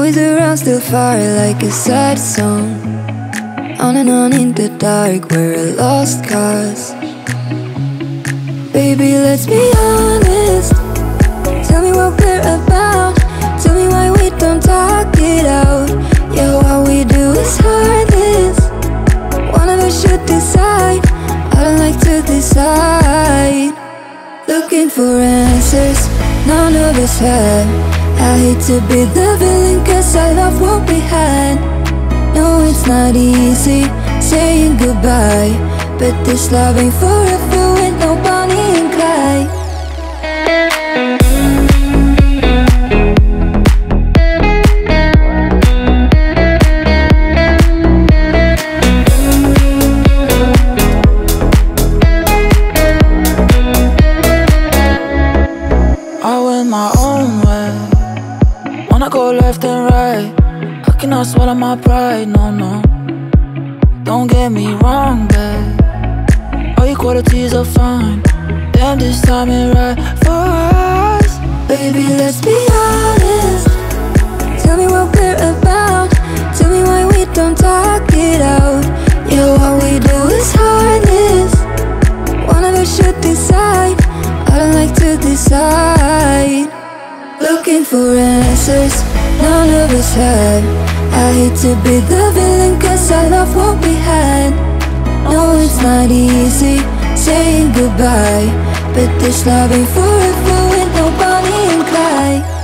Always around, still far like a sad song. On and on in the dark, we're a lost cause. Baby, let's be honest. Tell me what we're about. Tell me why we don't talk it out. Yeah, what we do is heartless. One of us should decide. I don't like to decide. Looking for answers, none of us have. I hate to be the villain, cause our love won't be had. No, it's not easy saying goodbye, but this love ain't forever with no Bonnie and Clyde. I went my own way. Wanna go left and right. I cannot swallow my pride, no, no. Don't get me wrong, babe. All your qualities are fine. Damn, this time ain't right for us. Baby, let's be honest. Tell me what we're about. Tell me why we don't talk it out. Yeah, what we do is heartless. One of us should decide. I don't like to decide. Looking for answers, none of us have. I hate to be the villain, cause our love won't be had. No, it's not easy saying goodbye, but this love ain't forever with no Bonnie and Clyde.